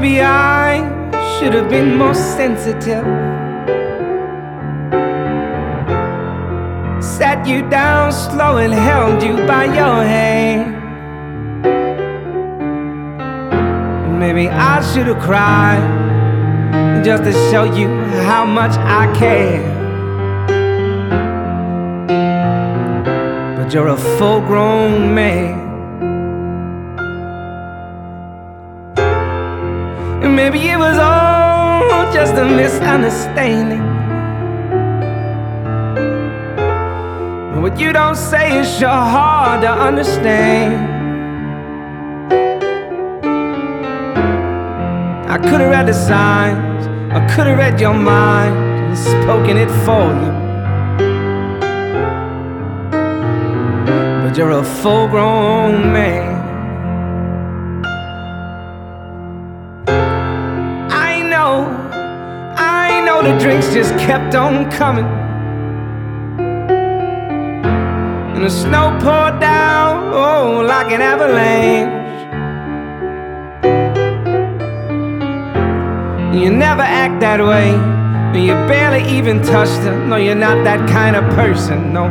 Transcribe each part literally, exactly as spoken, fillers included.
maybe I should have been more sensitive. Sat you down slow and held you by your hand. Maybe I should have cried just to show you how much I care. But you're a full-grown man. And maybe it was all just a misunderstanding. What you don't say is sure hard to understand. I could have read the signs, I could have read your mind and spoken it for you. But you're a full-grown man. I know, I know the drinks just kept on coming, and the snow poured down, oh, like an avalanche. You never act that way, and you barely even touched her. No, you're not that kind of person, no.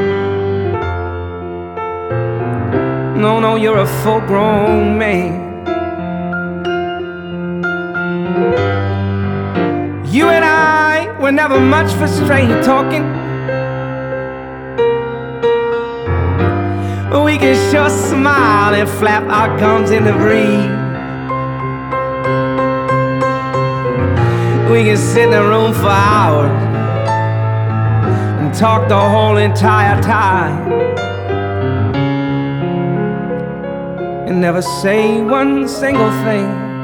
No, no, you're a full-grown man. You and I were never much for straight talking. We can sure smile and flap our gums in the breeze. We can sit in a room for hours and talk the whole entire time and never say one single thing.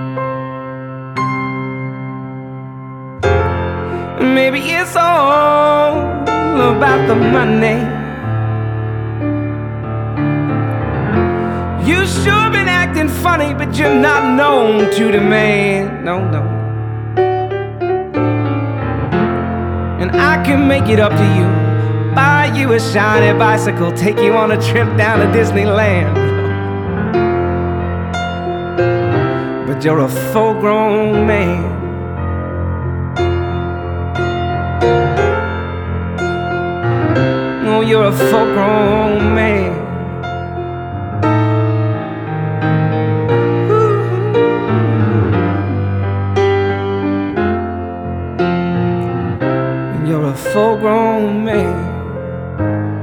Maybe it's all about the money. You sure been acting funny, but you're not known to demand. No, no. And I can make it up to you, buy you a shiny bicycle, take you on a trip down to Disneyland. But you're a full-grown man. Oh, you're a full-grown man. You're a full-grown man.